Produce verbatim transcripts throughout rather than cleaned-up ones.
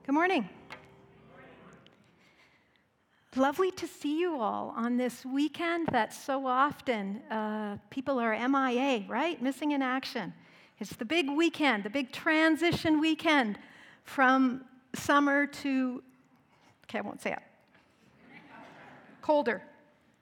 Good morning. Lovely to see you all on this weekend that so often uh, people are M I A, right? Missing in action. It's the big weekend, the big transition weekend from summer to, okay, I won't say it, colder.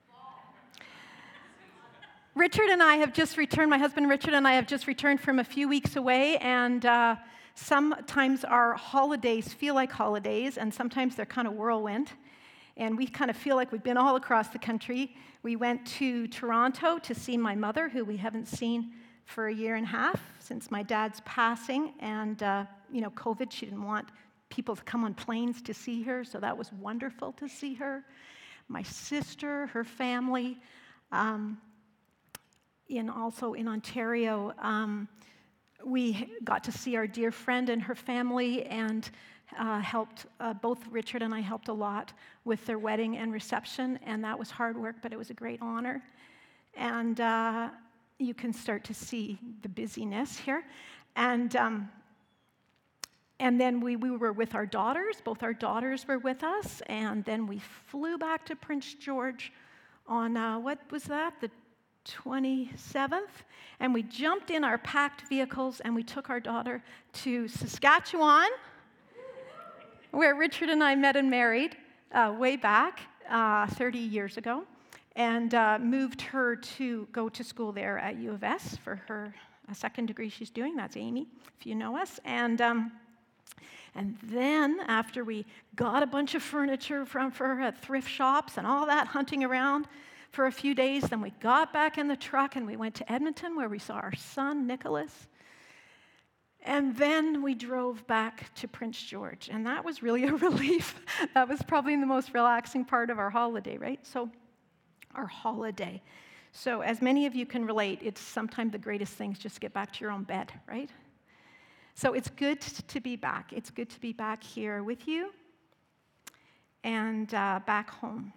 Richard and I have just returned, my husband Richard and I have just returned from a few weeks away, and uh, sometimes our holidays feel like holidays, and sometimes they're kind of whirlwind. And we kind of feel like we've been all across the country. We went to Toronto to see my mother, who we haven't seen for a year and a half since my dad's passing. And, uh, you know, COVID, she didn't want people to come on planes to see her, so that was wonderful to see her. My sister, her family, um, in also in Ontario, um, we got to see our dear friend and her family, and uh, helped, uh, both Richard and I helped a lot with their wedding and reception, and that was hard work, but it was a great honor. And uh, you can start to see the busyness here. And um, and then we, we were with our daughters. Both our daughters were with us, and then we flew back to Prince George on, uh, what was that, the twenty-seventh, and we jumped in our packed vehicles and we took our daughter to Saskatchewan, where Richard and I met and married uh, way back uh, thirty years ago, and uh, moved her to go to school there at U of S for her a second degree she's doing. That's Amy, if you know us. And um, and then after we got a bunch of furniture from for her at thrift shops and all that hunting around for a few days, then we got back in the truck and we went to Edmonton, where we saw our son, Nicholas. And then we drove back to Prince George, and that was really a relief. That was probably the most relaxing part of our holiday, right? So, our holiday. So, as many of you can relate, it's sometimes the greatest things just to get back to your own bed, right? So, it's good to be back. It's good to be back here with you and uh, back home.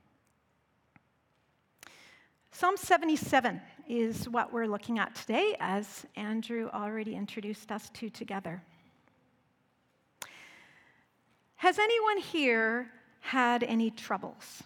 Psalm seventy-seven is what we're looking at today, as Andrew already introduced us to together. Has anyone here had any troubles?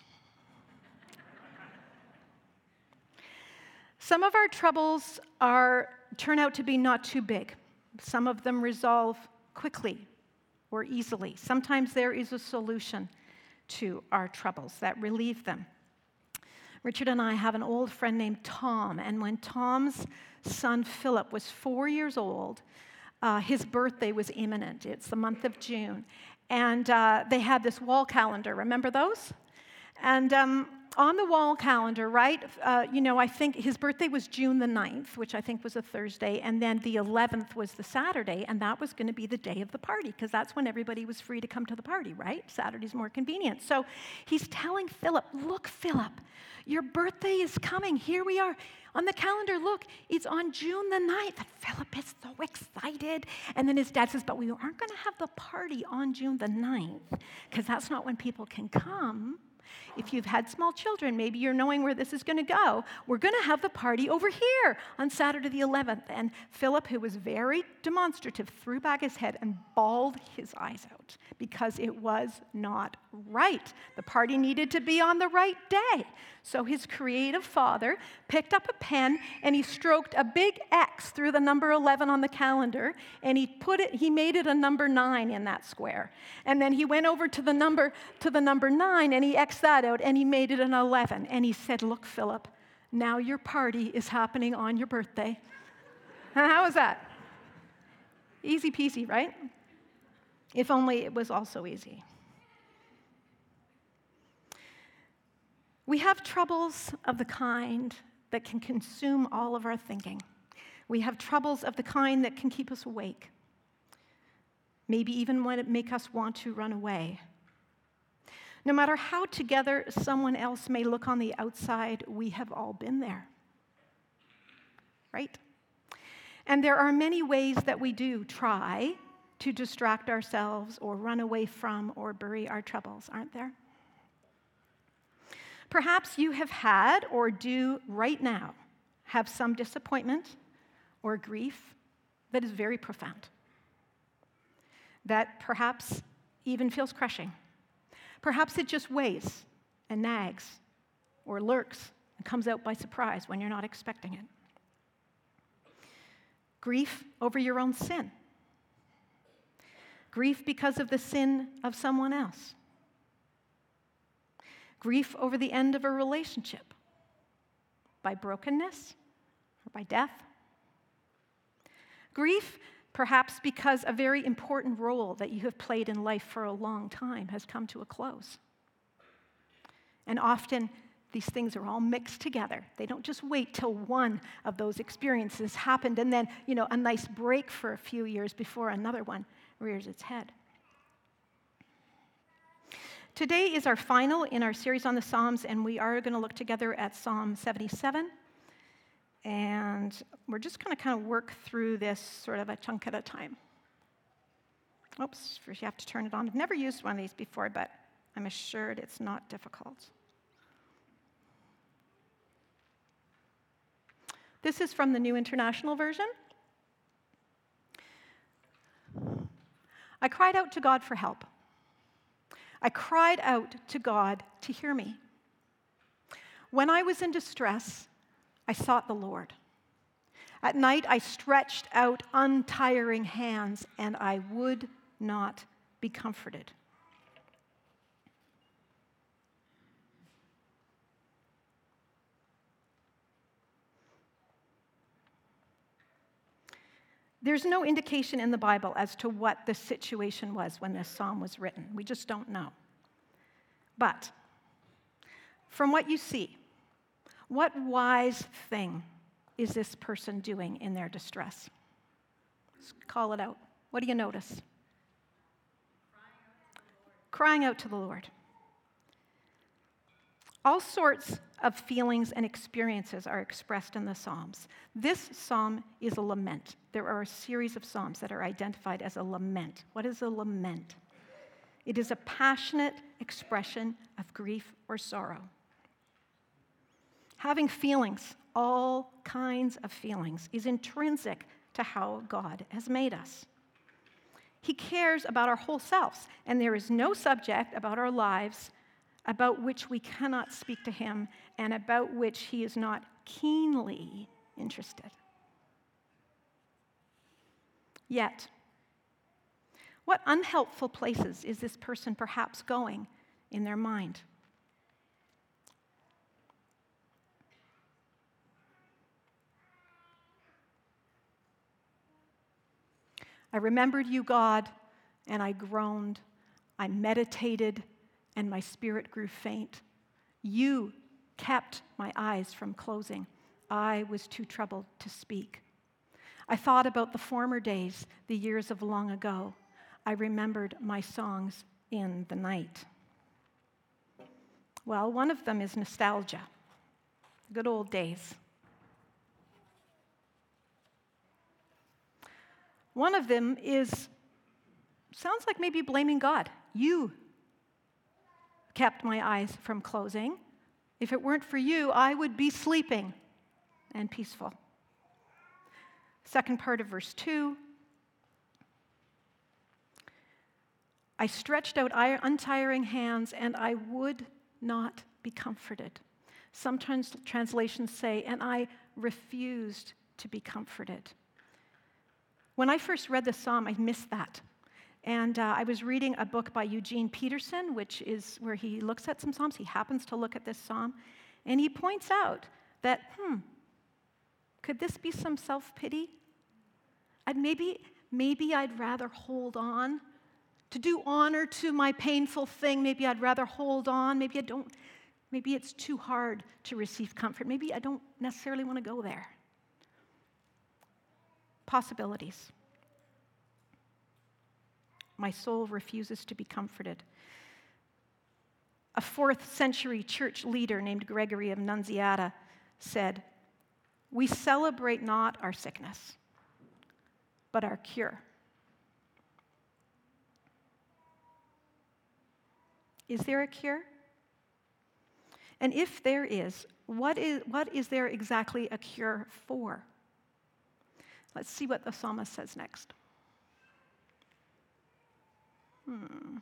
Some of our troubles are turn out to be not too big. Some of them resolve quickly or easily. Sometimes there is a solution to our troubles that relieve them. Richard and I have an old friend named Tom, and when Tom's son Philip was four years old, uh, his birthday was imminent. It's the month of June, and uh, they had this wall calendar. Remember those? And um, on the wall calendar, right, uh, you know, I think his birthday was June the ninth, which I think was a Thursday, and then the eleventh was the Saturday, and that was going to be the day of the party, because that's when everybody was free to come to the party, right? Saturday's more convenient. So he's telling Philip, look, Philip, your birthday is coming. Here we are on the calendar. Look, it's on June the ninth. And Philip is so excited. And then his dad says, but we aren't going to have the party on June the ninth, because that's not when people can come. If you've had small children, maybe you're knowing where this is going to go. We're going to have the party over here on Saturday the eleventh. And Philip, who was very demonstrative, threw back his head and bawled his eyes out because it was not right. The party needed to be on the right day. So his creative father picked up a pen and he stroked a big X through the number eleven on the calendar, and he put it, he made it a number nine in that square. And then he went over to the number to the number nine and he X'd that out and he made it an eleven. And he said, look, Philip, now your party is happening on your birthday. And how was that? Easy peasy, right? If only it was also easy. We have troubles of the kind that can consume all of our thinking. We have troubles of the kind that can keep us awake, maybe even make us want to run away. No matter how together someone else may look on the outside, we have all been there, right? And there are many ways that we do try to distract ourselves or run away from or bury our troubles, aren't there? Perhaps you have had or do right now have some disappointment or grief that is very profound, that perhaps even feels crushing. Perhaps it just weighs and nags or lurks and comes out by surprise when you're not expecting it. Grief over your own sin. Grief because of the sin of someone else. Grief over the end of a relationship by brokenness or by death. Grief, perhaps because a very important role that you have played in life for a long time has come to a close. And often these things are all mixed together. They don't just wait till one of those experiences happened and then, you know, a nice break for a few years before another one rears its head. Today is our final in our series on the Psalms, and we are going to look together at Psalm seventy-seven. And we're just going to kind of work through this sort of a chunk at a time. Oops, first you have to turn it on. I've never used one of these before, but I'm assured it's not difficult. This is from the New International Version. I cried out to God for help. I cried out to God to hear me. When I was in distress, I sought the Lord. At night, I stretched out untiring hands, and I would not be comforted. There's no indication in the Bible as to what the situation was when this psalm was written. We just don't know. But from what you see, what wise thing is this person doing in their distress? Let's call it out. What do you notice? Crying out to the Lord. All sorts of feelings and experiences are expressed in the Psalms. This psalm is a lament. There are a series of psalms that are identified as a lament. What is a lament? It is a passionate expression of grief or sorrow. Having feelings, all kinds of feelings, is intrinsic to how God has made us. He cares about our whole selves, and there is no subject about our lives about which we cannot speak to him and about which he is not keenly interested. Yet, what unhelpful places is this person perhaps going in their mind? I remembered you, God, and I groaned. I meditated, and my spirit grew faint. You kept my eyes from closing. I was too troubled to speak. I thought about the former days, the years of long ago. I remembered my songs in the night. Well, one of them is nostalgia, good old days. One of them is, sounds like maybe blaming God. You kept my eyes from closing. If it weren't for you, I would be sleeping and peaceful. Second part of verse two. I stretched out untiring hands, and I would not be comforted. Sometimes translations say, and I refused to be comforted. When I first read the psalm, I missed that. And uh, I was reading a book by Eugene Peterson, which is where he looks at some psalms. He happens to look at this psalm, and he points out that, hmm, could this be some self-pity? I'd maybe, maybe I'd rather hold on. To do honor to my painful thing, maybe I'd rather hold on. Maybe I don't, maybe it's too hard to receive comfort. Maybe I don't necessarily want to go there. Possibilities. My soul refuses to be comforted. A fourth century church leader named Gregory of Nunziata said, "We celebrate not our sickness, but our cure." Is there a cure? And if there is, what is, what is there exactly a cure for? Let's see what the psalmist says next. Hmm.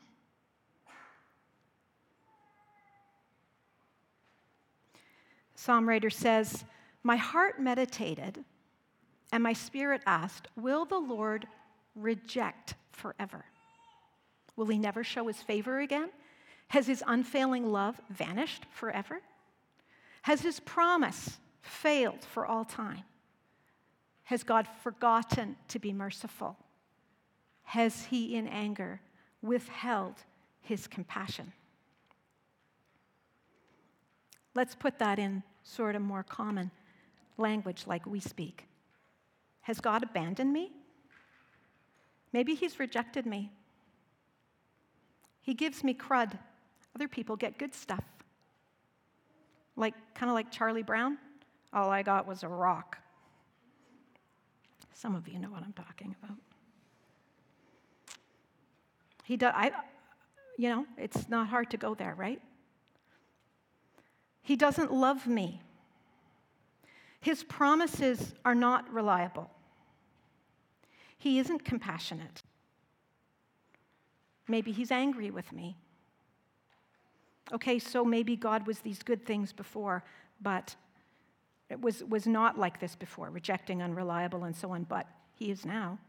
Psalm writer says, "My heart meditated, and my spirit asked, will the Lord reject forever? Will he never show his favor again? Has his unfailing love vanished forever? Has his promise failed for all time? Has God forgotten to be merciful? Has he in anger withheld his compassion?" Let's put that in sort of more common language like we speak. Has God abandoned me? Maybe he's rejected me. He gives me crud. Other people get good stuff. Like, kind of like Charlie Brown. All I got was a rock. Some of you know what I'm talking about. He does, I, you know, it's not hard to go there, right? He doesn't love me. His promises are not reliable. He isn't compassionate. Maybe he's angry with me. Okay, so maybe God was these good things before, but it was, was not like this before, rejecting, unreliable, and so on, but he is now.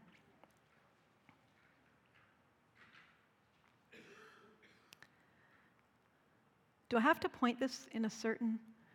Do I have to point this in a certain...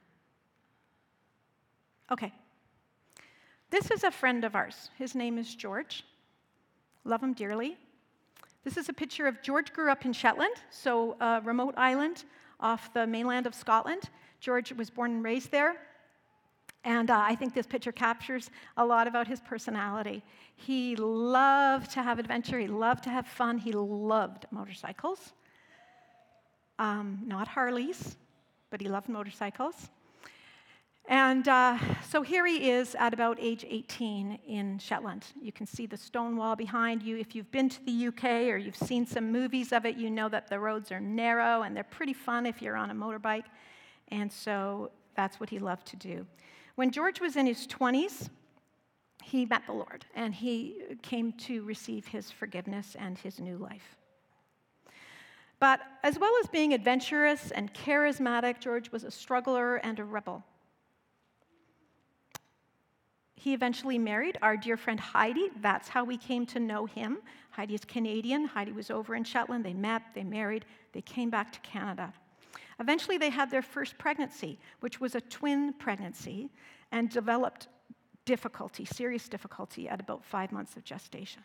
Okay. This is a friend of ours. His name is George. Love him dearly. This is a picture of George. Grew up in Shetland, so a remote island off the mainland of Scotland. George was born and raised there. And uh, I think this picture captures a lot about his personality. He loved to have adventure. He loved to have fun. He loved motorcycles. Um, not Harleys, but he loved motorcycles. And uh, so here he is at about age eighteen in Shetland. You can see the stone wall behind you. If you've been to the U K or you've seen some movies of it, you know that the roads are narrow and they're pretty fun if you're on a motorbike. And so that's what he loved to do. When George was in his twenties, he met the Lord, and he came to receive his forgiveness and his new life. But as well as being adventurous and charismatic, George was a struggler and a rebel. He eventually married our dear friend Heidi. That's how we came to know him. Heidi is Canadian. Heidi was over in Shetland. They met, they married, they came back to Canada. Eventually, they had their first pregnancy, which was a twin pregnancy, and developed difficulty, serious difficulty, at about five months of gestation.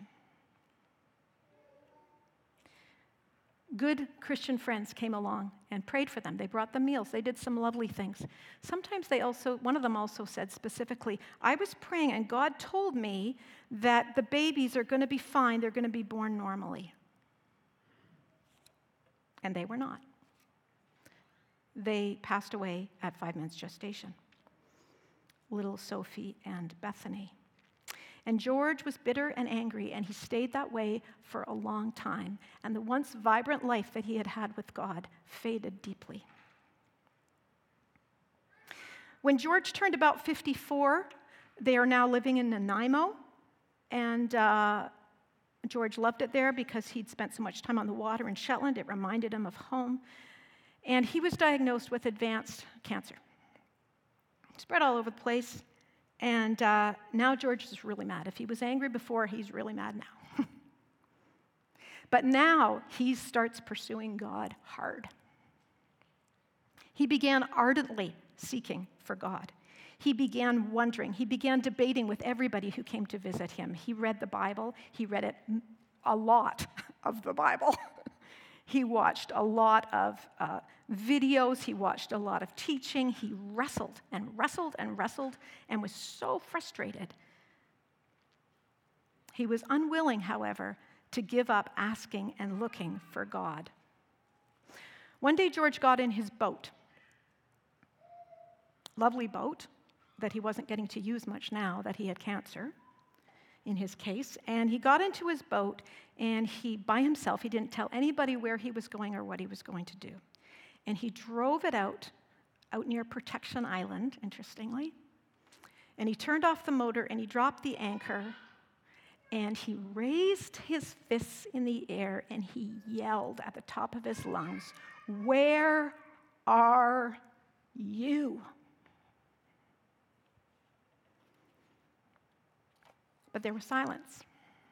Good Christian friends came along and prayed for them. They brought them meals. They did some lovely things. Sometimes they also, one of them also said specifically, I was praying and God told me that the babies are going to be fine. They're going to be born normally. And they were not. They passed away at five months gestation. Little Sophie and Bethany. And George was bitter and angry, and he stayed that way for a long time. And the once vibrant life that he had had with God faded deeply. When George turned about fifty-four, they are now living in Nanaimo, and uh, George loved it there because he'd spent so much time on the water in Shetland. It reminded him of home. And he was diagnosed with advanced cancer. Spread all over the place. And uh, now George is really mad. If he was angry before, he's really mad now. But now he starts pursuing God hard. He began ardently seeking for God. He began wondering. He began debating with everybody who came to visit him. He read the Bible. He read it, a lot of the Bible. He watched a lot of uh, videos. He watched a lot of teaching. He wrestled and wrestled and wrestled and was so frustrated. He was unwilling, however, to give up asking and looking for God. One day, George got in his boat. Lovely boat that he wasn't getting to use much now that he had cancer. In his case, and he got into his boat, and he, by himself, he didn't tell anybody where he was going or what he was going to do. And he drove it out, out near Protection Island, interestingly, and he turned off the motor, and he dropped the anchor, And he raised his fists in the air and he yelled at the top of his lungs, "Where are you?" But there was silence.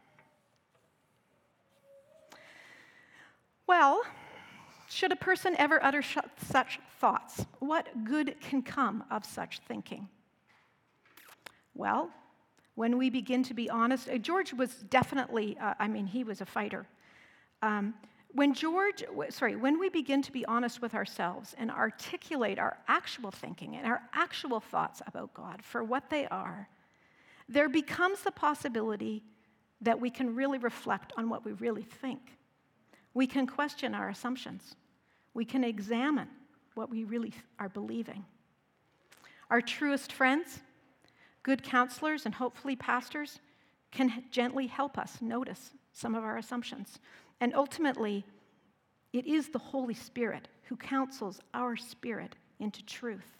Well, should a person ever utter sh- such thoughts? What good can come of such thinking? Well, when we begin to be honest, uh, George was definitely, uh, I mean, he was a fighter. Um, when George, w- sorry, when we begin to be honest with ourselves and articulate our actual thinking and our actual thoughts about God for what they are, there becomes the possibility that we can really reflect on what we really think. We can question our assumptions. We can examine what we really are believing. Our truest friends, good counselors, and hopefully pastors can gently help us notice some of our assumptions. And ultimately, it is the Holy Spirit who counsels our spirit into truth.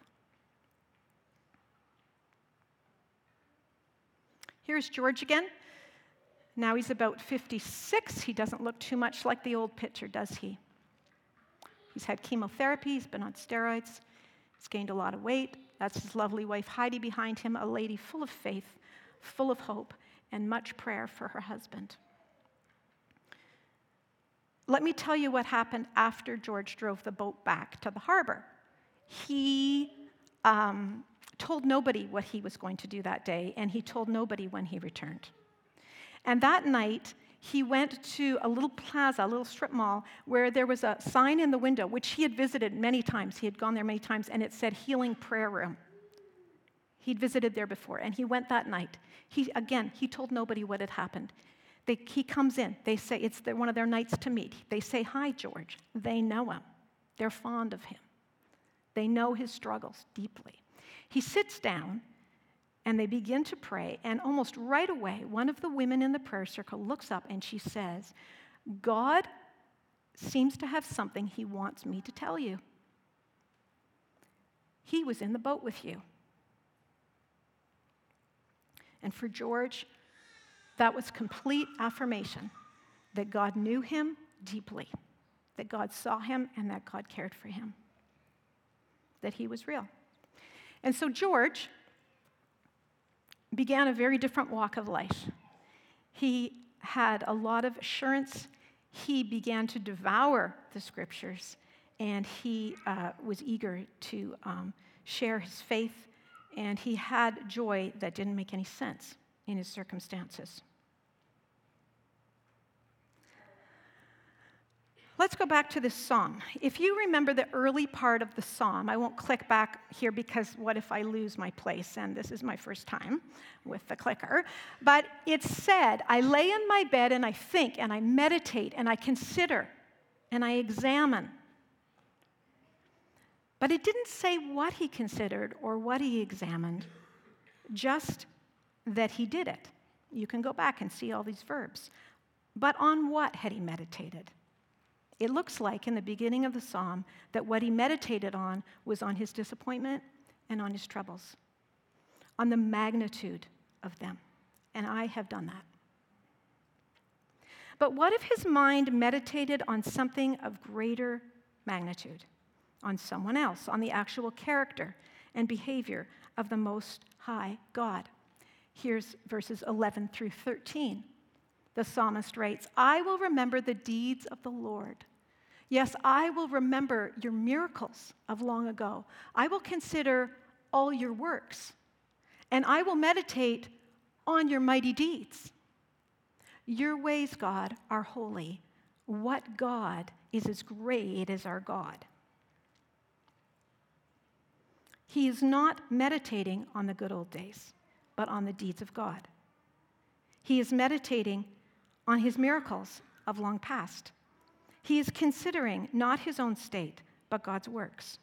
Here's George again. Now he's about fifty-six. He doesn't look too much like the old picture, does he? He's had chemotherapy, he's been on steroids, he's gained a lot of weight. That's his lovely wife Heidi behind him, a lady full of faith, full of hope, and much prayer for her husband. Let me tell you what happened after George drove the boat back to the harbor. He um, told nobody what he was going to do that day, and he told nobody when he returned. And that night, he went to a little plaza, a little strip mall, where there was a sign in the window, which he had visited many times. He had gone there many times, and it said Healing Prayer Room. He'd visited there before, and he went that night. He, again, he told nobody what had happened. They, he comes in. They say it's their, one of their nights to meet. They say, "Hi, George." They know him. They're fond of him. They know his struggles deeply. He sits down, and they begin to pray, and almost right away, one of the women in the prayer circle looks up and she says, "God seems to have something he wants me to tell you. He was in the boat with you." And for George, that was complete affirmation that God knew him deeply, that God saw him, and that God cared for him, that he was real. And so George began a very different walk of life. He had a lot of assurance. He began to devour the scriptures, and he uh, was eager to um, share his faith, and he had joy that didn't make any sense in his circumstances. Let's go back to this psalm. If you remember the early part of the psalm, I won't click back here because what if I lose my place? And this is my first time with the clicker. But it said, "I lay in my bed and I think and I meditate and I consider and I examine." But it didn't say what he considered or what he examined, just that he did it. You can go back and see all these verbs. But on what had he meditated? It looks like in the beginning of the psalm that what he meditated on was on his disappointment and on his troubles, on the magnitude of them. And I have done that. But what if his mind meditated on something of greater magnitude, on someone else, on the actual character and behavior of the Most High God? Here's verses eleven through thirteen. The psalmist writes, "I will remember the deeds of the Lord. Yes, I will remember your miracles of long ago. I will consider all your works, and I will meditate on your mighty deeds. Your ways, God, are holy. What God is as great as our God?" He is not meditating on the good old days, but on the deeds of God. He is meditating on his miracles of long past. He is considering not his own state, but God's works.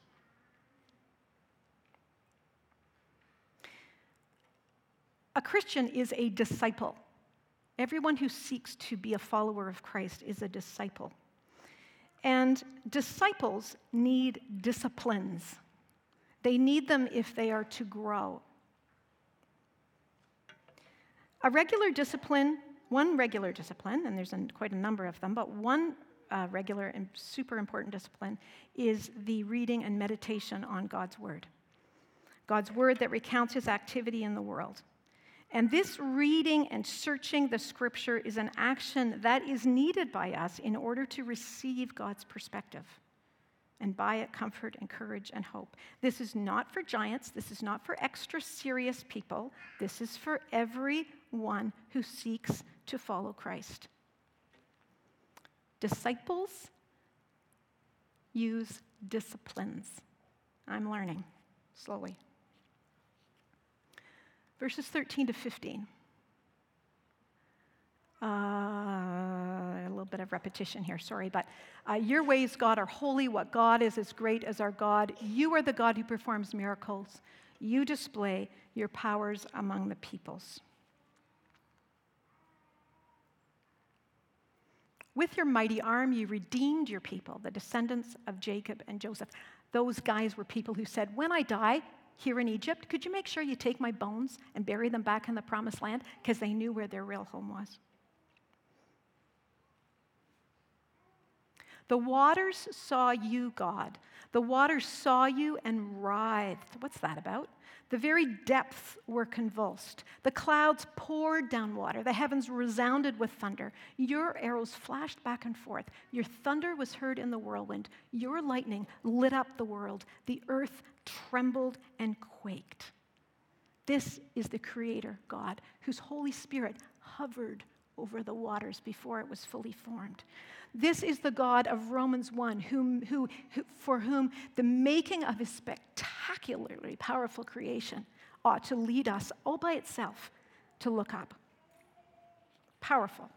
A Christian is a disciple. Everyone who seeks to be a follower of Christ is a disciple. And disciples need disciplines. They need them if they are to grow. A regular discipline One regular discipline, and there's a, quite a number of them, but one uh, regular and super important discipline is the reading and meditation on God's Word. God's Word that recounts His activity in the world. And this reading and searching the Scripture is an action that is needed by us in order to receive God's perspective and by it comfort and courage and hope. This is not for giants. This is not for extra serious people. This is for everyone who seeks to follow Christ. Disciples use disciplines. I'm learning slowly. Verses thirteen to fifteen. Uh, a little bit of repetition here, sorry, but uh, your ways, God, are holy. What God is as great as our God. You are the God who performs miracles. You display your powers among the peoples. With your mighty arm, you redeemed your people, the descendants of Jacob and Joseph. Those guys were people who said, when I die here in Egypt, could you make sure you take my bones and bury them back in the promised land? Because they knew where their real home was. The waters saw you, God. The waters saw you and writhed. What's that about? The very depths were convulsed. The clouds poured down water. The heavens resounded with thunder. Your arrows flashed back and forth. Your thunder was heard in the whirlwind. Your lightning lit up the world. The earth trembled and quaked. This is the Creator God, whose Holy Spirit hovered over the waters before it was fully formed. This is the God of Romans one, whom, who, who, for whom the making of his spectacularly powerful creation ought to lead us all by itself to look up. Powerful.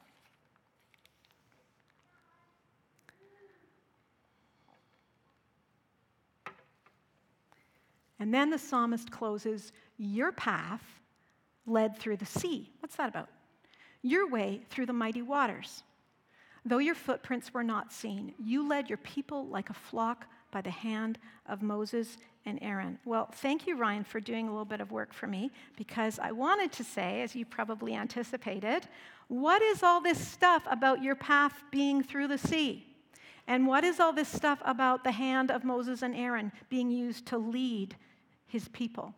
And then the psalmist closes, your path led through the sea. What's that about? Your way through the mighty waters. Though your footprints were not seen, you led your people like a flock by the hand of Moses and Aaron. Well, thank you, Ryan, for doing a little bit of work for me, because I wanted to say, as you probably anticipated, what is all this stuff about your path being through the sea? And what is all this stuff about the hand of Moses and Aaron being used to lead his people?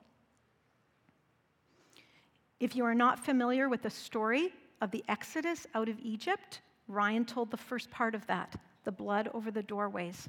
If you are not familiar with the story of the Exodus out of Egypt, Ryan told the first part of that, the blood over the doorways.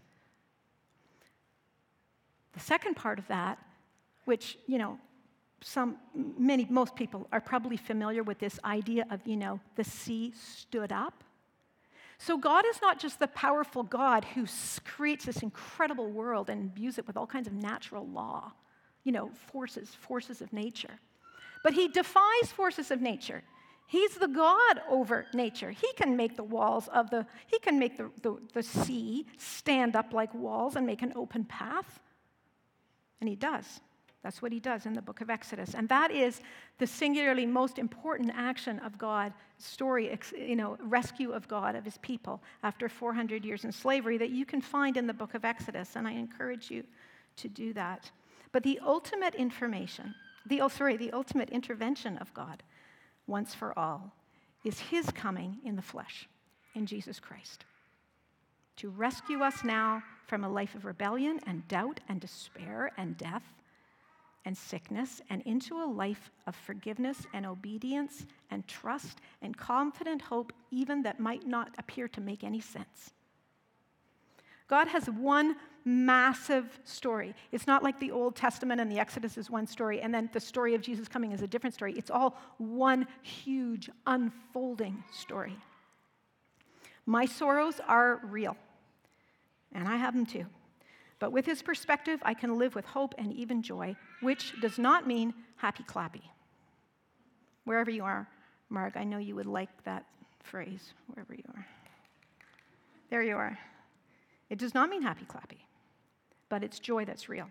The second part of that, which, you know, some, many, most people are probably familiar with this idea of, you know, the sea stood up. So God is not just the powerful God who creates this incredible world and imbues it with all kinds of natural law, you know, forces, forces of nature. But he defies forces of nature. He's the God over nature. He can make the walls of the, he can make the, the, the sea stand up like walls and make an open path. And he does. That's what he does in the book of Exodus. And that is the singularly most important action of God, story, you know, rescue of God, of his people after four hundred years in slavery that you can find in the book of Exodus. And I encourage you to do that. But the ultimate information, the, oh, sorry, the ultimate intervention of God, once for all, is his coming in the flesh, in Jesus Christ, to rescue us now from a life of rebellion and doubt and despair and death and sickness, and into a life of forgiveness and obedience and trust and confident hope, even that might not appear to make any sense. God has one massive story. It's not like the Old Testament and the Exodus is one story, and then the story of Jesus coming is a different story. It's all one huge unfolding story. My sorrows are real, and I have them too. But with his perspective, I can live with hope and even joy, which does not mean happy clappy. Wherever you are, Mark, I know you would like that phrase, wherever you are. There you are. It does not mean happy clappy, but it's joy that's real.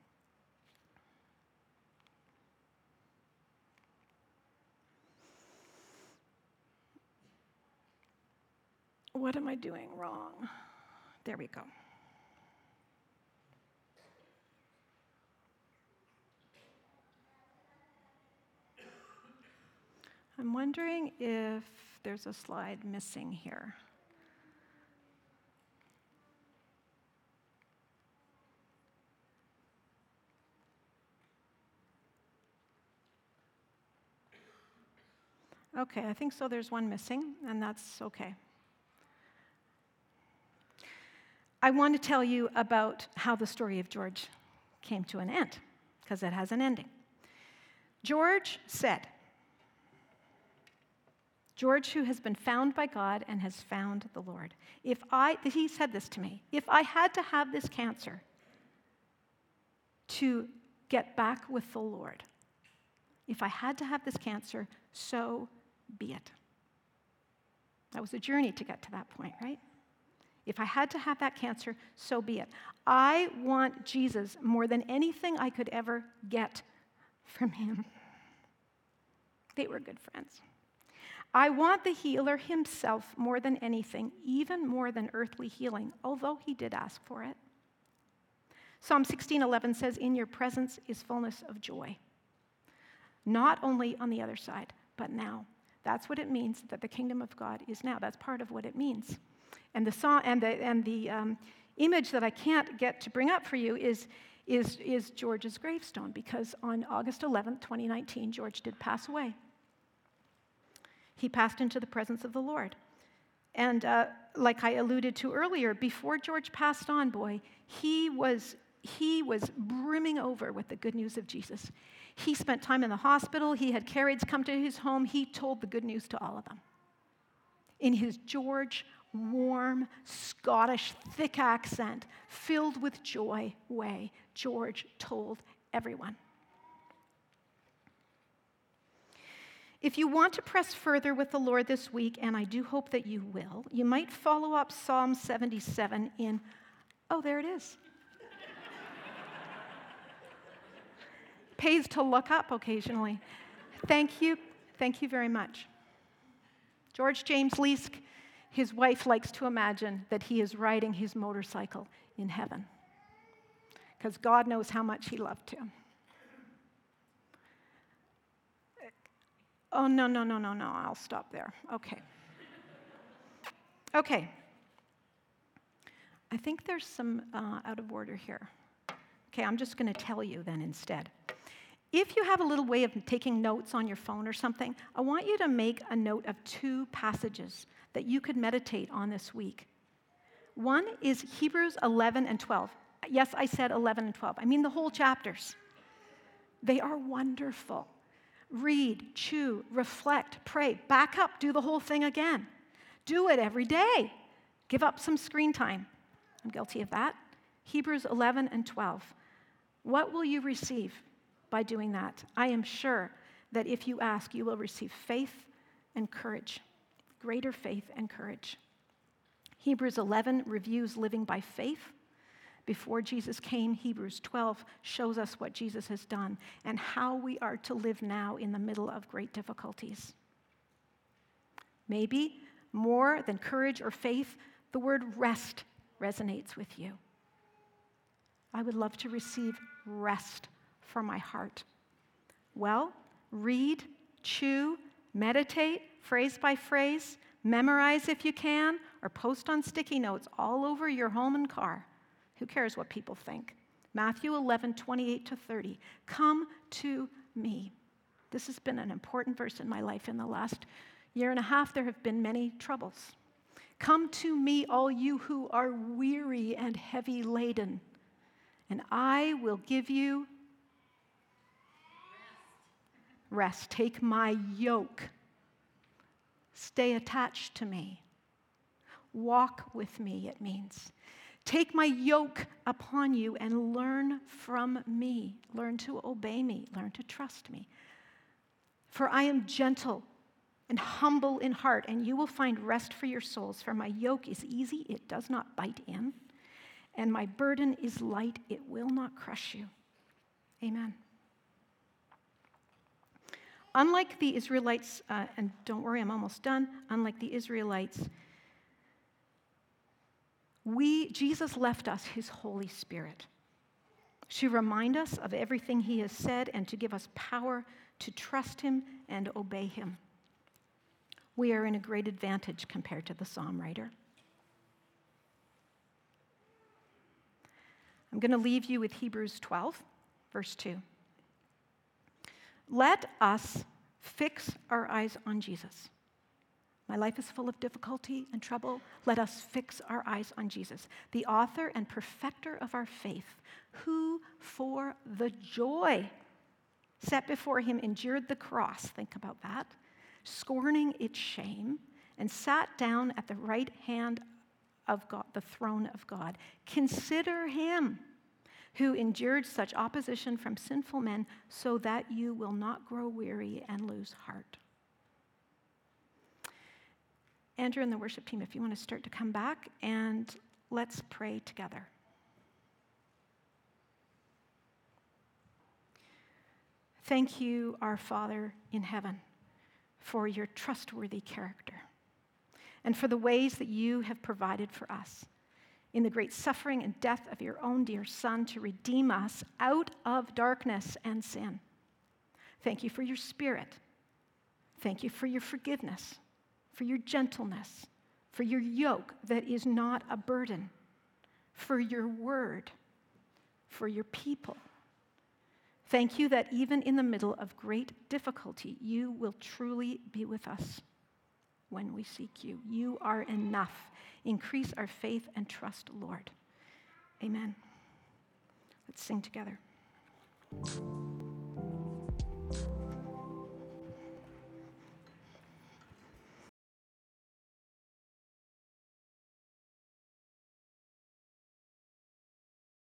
What am I doing wrong? There we go. I'm wondering if there's a slide missing here. Okay, I think so. There's one missing, and that's okay. I want to tell you about how the story of George came to an end, because it has an ending. George said, George, who has been found by God and has found the Lord, if I, he said this to me, if I had to have this cancer to get back with the Lord, if I had to have this cancer, so be it. That was a journey to get to that point, right? If I had to have that cancer, so be it. I want Jesus more than anything I could ever get from him. They were good friends. I want the healer himself more than anything, even more than earthly healing, although he did ask for it. Psalm sixteen eleven says, in your presence is fullness of joy. Not only on the other side, but now. That's what it means that the kingdom of God is now. That's part of what it means. And the song and the and the um, image that I can't get to bring up for you is is is George's gravestone, because on August eleventh, twenty nineteen, George did pass away. He passed into the presence of the Lord. And uh, like I alluded to earlier, before George passed on, boy, he was he was brimming over with the good news of Jesus. He spent time in the hospital. He had Carrieds come to his home. He told the good news to all of them. In his George, warm, Scottish, thick accent, filled with joy way, George told everyone. If you want to press further with the Lord this week, and I do hope that you will, you might follow up Psalm seventy-seven in, oh, there it is. Pays to look up occasionally. Thank you. Thank you very much. George James Leask, his wife likes to imagine that he is riding his motorcycle in heaven, because God knows how much he loved him. Oh, no, no, no, no, no. I'll stop there. Okay. Okay. I think there's some uh, out of order here. Okay, I'm just going to tell you then instead. If you have a little way of taking notes on your phone or something, I want you to make a note of two passages that you could meditate on this week. One is Hebrews eleven and twelve. Yes, I said eleven and twelve. I mean the whole chapters. They are wonderful. Read, chew, reflect, pray, back up, do the whole thing again. Do it every day. Give up some screen time. I'm guilty of that. Hebrews eleven and twelve. What will you receive by doing that? I am sure that if you ask, you will receive faith and courage, greater faith and courage. Hebrews eleven reviews living by faith. Before Jesus came, Hebrews twelve shows us what Jesus has done and how we are to live now in the middle of great difficulties. Maybe more than courage or faith, the word rest resonates with you. I would love to receive rest for my heart. Well, read, chew, meditate, phrase by phrase, memorize if you can, or post on sticky notes all over your home and car. Who cares what people think? Matthew eleven, twenty-eight to thirty. Come to me. This has been an important verse in my life. In the last year and a half, there have been many troubles. Come to me, all you who are weary and heavy laden, and I will give you rest. Rest. Take my yoke. Stay attached to me. Walk with me, it means. Take my yoke upon you and learn from me. Learn to obey me. Learn to trust me. For I am gentle and humble in heart, and you will find rest for your souls. For my yoke is easy, it does not bite in, and my burden is light, it will not crush you. Amen. Unlike the Israelites, uh, and don't worry, I'm almost done. Unlike the Israelites, we, Jesus left us his Holy Spirit to remind us of everything he has said and to give us power to trust him and obey him. we are in a great advantage compared to the psalm writer. I'm going to leave you with Hebrews twelve, verse two. Let us fix our eyes on Jesus. My life is full of difficulty and trouble. Let us fix our eyes on Jesus, the author and perfecter of our faith, who for the joy set before him endured the cross, think about that, scorning its shame, and sat down at the right hand of God, the throne of God. Consider him who endured such opposition from sinful men, so that you will not grow weary and lose heart. Andrew and the worship team, if you want to start to come back, and let's pray together. Thank you, our Father in heaven, for your trustworthy character and for the ways that you have provided for us in the great suffering and death of your own dear Son to redeem us out of darkness and sin. Thank you for your Spirit. Thank you for your forgiveness, for your gentleness, for your yoke that is not a burden, for your word, for your people. Thank you that even in the middle of great difficulty, you will truly be with us when we seek you. You are enough. Increase our faith and trust, Lord. Amen. Let's sing together.